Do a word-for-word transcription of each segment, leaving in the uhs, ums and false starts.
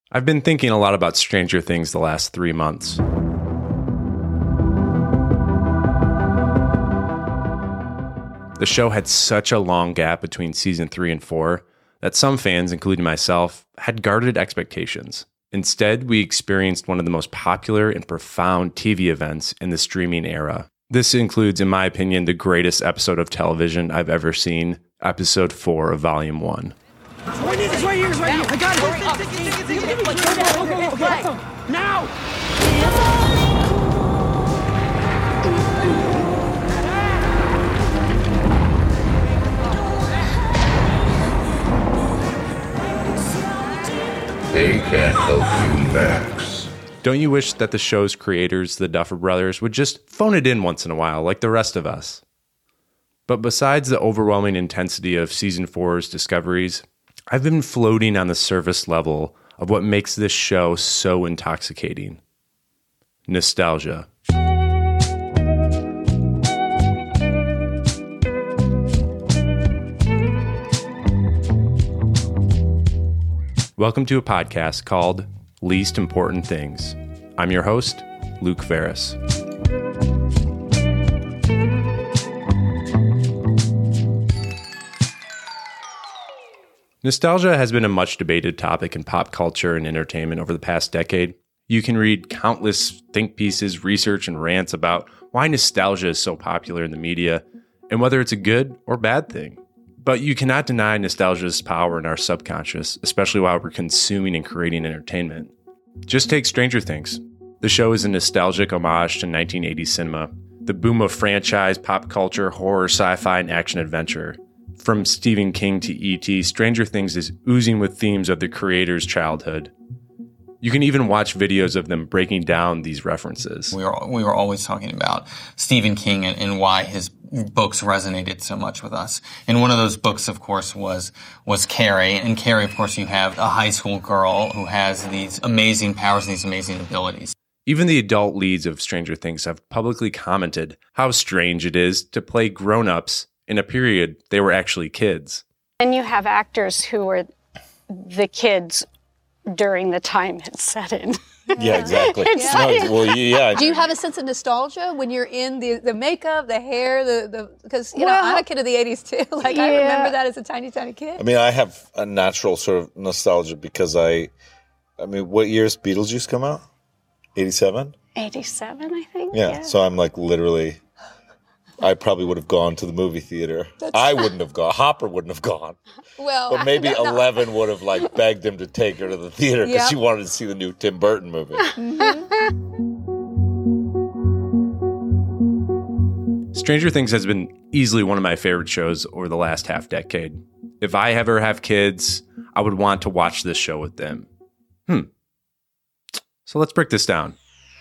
I've been thinking a lot about Stranger Things the last three months. The show had such a long gap between season three and four that some fans, including myself, had guarded expectations. Instead, we experienced one of the most popular and profound T V events in the streaming era. This includes, in my opinion, the greatest episode of television I've ever seen, episode four of volume one. Right here, it's right here, it's right here. I got it. Go, go, go, go. Now! They can't help you, Max. Don't you wish that the show's creators, the Duffer Brothers, would just phone it in once in a while, like the rest of us? But besides the overwhelming intensity of season four's discoveries, I've been floating on the surface level of what makes this show so intoxicating. Nostalgia. Welcome to a podcast called Least Important Things. I'm your host, Luke Ferris. Nostalgia has been a much debated topic in pop culture and entertainment over the past decade. You can read countless think pieces, research, and rants about why nostalgia is so popular in the media and whether it's a good or bad thing. But you cannot deny nostalgia's power in our subconscious, especially while we're consuming and creating entertainment. Just take Stranger Things. The show is a nostalgic homage to nineteen eighties cinema, the boom of franchise, pop culture, horror, sci-fi, and action-adventure. From Stephen King to E T, Stranger Things is oozing with themes of the creator's childhood. You can even watch videos of them breaking down these references. We were, we were always talking about Stephen King and, and why his books resonated so much with us. And one of those books, of course, was was Carrie. And Carrie, of course, you have a high school girl who has these amazing powers and these amazing abilities. Even the adult leads of Stranger Things have publicly commented how strange it is to play grown-ups in a period they were actually kids. And you have actors who were the kids during the time it's set in. Yeah, exactly. It's No, like- well, yeah. Do you have a sense of nostalgia when you're in the, the makeup, the hair, the the because you Well, know I'm a kid of the eighties too. Like I yeah. remember that as a tiny tiny kid. I mean, I have a natural sort of nostalgia because I, I mean, what years Beetlejuice come out? eighty-seven? eighty-seven, I think. Yeah. So I'm like literally, I probably would have gone to the movie theater. I wouldn't have gone. Hopper wouldn't have gone. Well, But maybe no, no. eleven would have like begged him to take her to the theater because Yep. she wanted to see the new Tim Burton movie. Stranger Things has been easily one of my favorite shows over the last half decade. If I ever have kids, I would want to watch this show with them. Hmm. So let's break this down.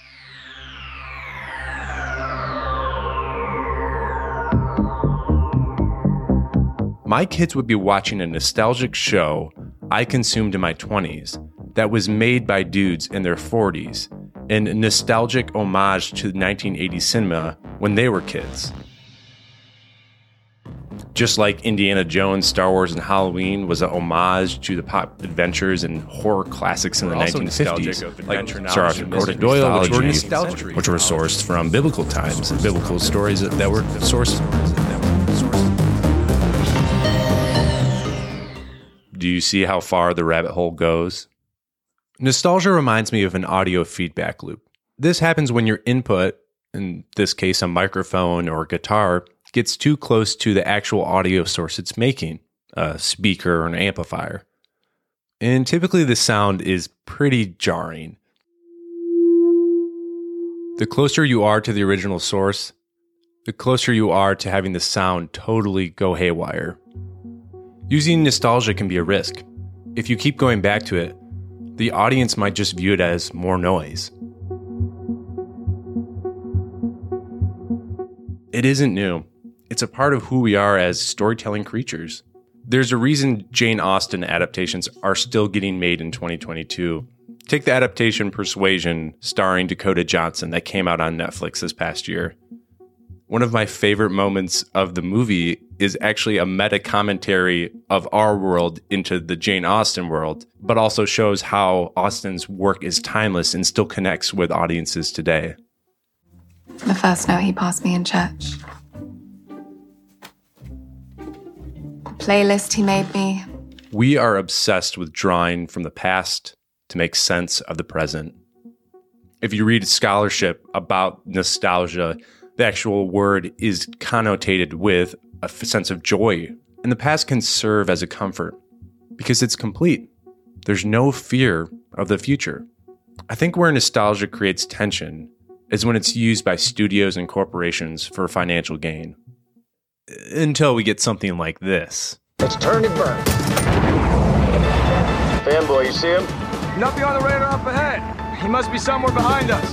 My kids would be watching a nostalgic show I consumed in my twenties that was made by dudes in their forties, and a nostalgic homage to nineteen eighties cinema when they were kids. Just like Indiana Jones, Star Wars, and Halloween was a homage to the pop adventures and horror classics in the also nineteen fifties, nostalgic of like adventure Sir knowledge Arthur and Conan mystery Doyle, which were, mythology, nostalgic, which were sourced from biblical times and biblical stories that, that were sourced. That were sourced. Do you see how far the rabbit hole goes? Nostalgia reminds me of an audio feedback loop. This happens when your input, in this case a microphone or a guitar, gets too close to the actual audio source it's making, a speaker or an amplifier. And typically the sound is pretty jarring. The closer you are to the original source, the closer you are to having the sound totally go haywire. Using nostalgia can be a risk. If you keep going back to it, the audience might just view it as more noise. It isn't new. It's a part of who we are as storytelling creatures. There's a reason Jane Austen adaptations are still getting made in twenty twenty-two. Take the adaptation Persuasion, starring Dakota Johnson, that came out on Netflix this past year. One of my favorite moments of the movie is actually a meta commentary of our world into the Jane Austen world, but also shows how Austen's work is timeless and still connects with audiences today. The first note he passed me in church. The playlist he made me. We are obsessed with drawing from the past to make sense of the present. If you read scholarship about nostalgia, the actual word is connotated with a f- sense of joy, and the past can serve as a comfort because it's complete. There's no fear of the future. I think where nostalgia creates tension is when it's used by studios and corporations for financial gain. Until we get something like this. It's turn and burn. Fanboy, you see him? Nothing on the radar up ahead. He must be somewhere behind us.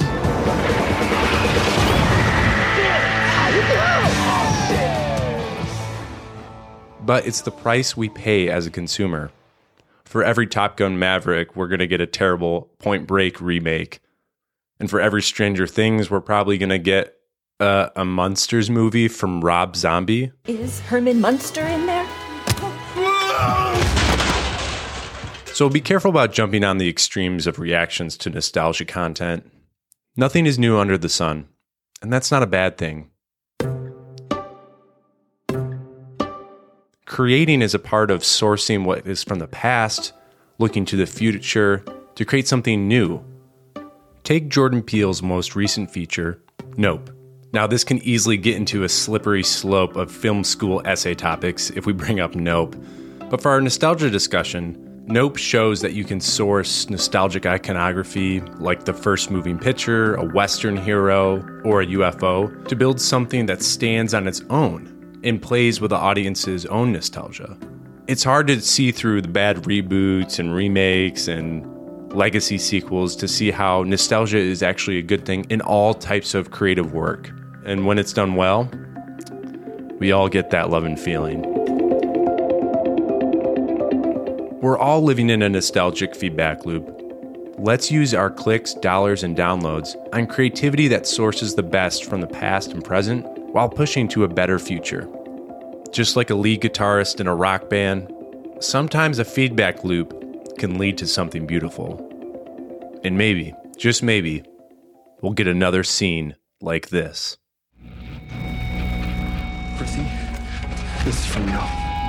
But it's the price we pay as a consumer. For every Top Gun Maverick, we're going to get a terrible Point Break remake. And for every Stranger Things, we're probably going to get uh, a Munsters movie from Rob Zombie. Is Herman Munster in there? So be careful about jumping on the extremes of reactions to nostalgia content. Nothing is new under the sun, and that's not a bad thing. Creating is a part of sourcing what is from the past, looking to the future to create something new. Take Jordan Peele's most recent feature, Nope. Now, this can easily get into a slippery slope of film school essay topics if we bring up Nope. But for our nostalgia discussion, Nope shows that you can source nostalgic iconography like the first moving picture, a Western hero, or a U F O to build something that stands on its own and plays with the audience's own nostalgia. It's hard to see through the bad reboots and remakes and legacy sequels to see how nostalgia is actually a good thing in all types of creative work. And when it's done well, we all get that love and feeling. We're all living in a nostalgic feedback loop. Let's use our clicks, dollars, and downloads on creativity that sources the best from the past and present while pushing to a better future. Just like a lead guitarist in a rock band, sometimes a feedback loop can lead to something beautiful. And maybe, just maybe, we'll get another scene like this. Prissy, this is from you.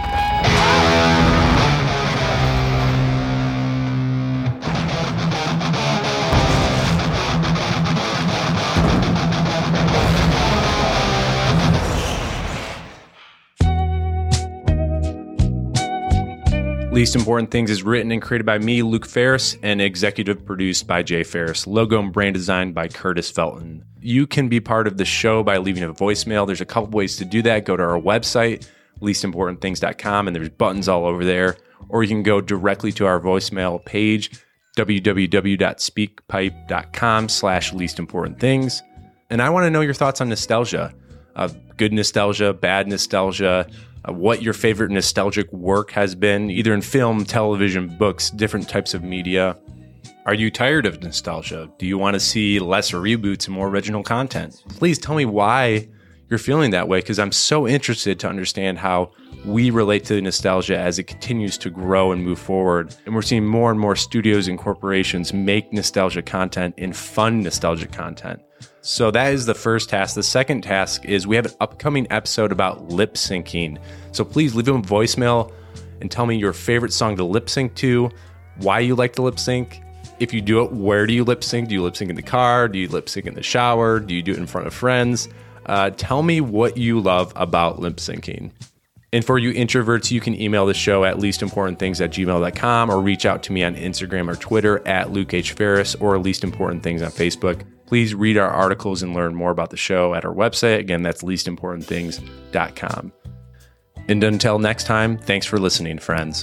Least Important Things is written and created by me, Luke Ferris, and executive produced by Jay Ferris. Logo and brand design by Curtis Felton. You can be part of the show by leaving a voicemail. There's a couple ways to do that. Go to our website, least important things dot com, and there's buttons all over there. Or you can go directly to our voicemail page, w w w dot speakpipe dot com slash least important things. And I want to know your thoughts on nostalgia. Uh, good nostalgia, bad nostalgia, uh, what your favorite nostalgic work has been, either in film, television, books, different types of media. Are you tired of nostalgia? Do you want to see less reboots and more original content? Please tell me why you're feeling that way, because I'm so interested to understand how we relate to nostalgia as it continues to grow and move forward. And we're seeing more and more studios and corporations make nostalgia content and fun nostalgic content. So that is the first task. The second task is we have an upcoming episode about lip syncing. So please leave them a voicemail and tell me your favorite song to lip sync to, why you like to lip sync. If you do it, where do you lip sync? Do you lip sync in the car? Do you lip sync in the shower? Do you do it in front of friends? Uh, tell me what you love about lip syncing. And for you introverts, you can email the show at least important things at gmail dot com or reach out to me on Instagram or Twitter at Luke H. Ferris or Least Important Things on Facebook. Please read our articles and learn more about the show at our website. Again, that's least important things dot com. And until next time, thanks for listening, friends.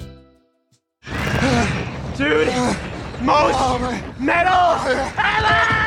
Dude, most metal ever!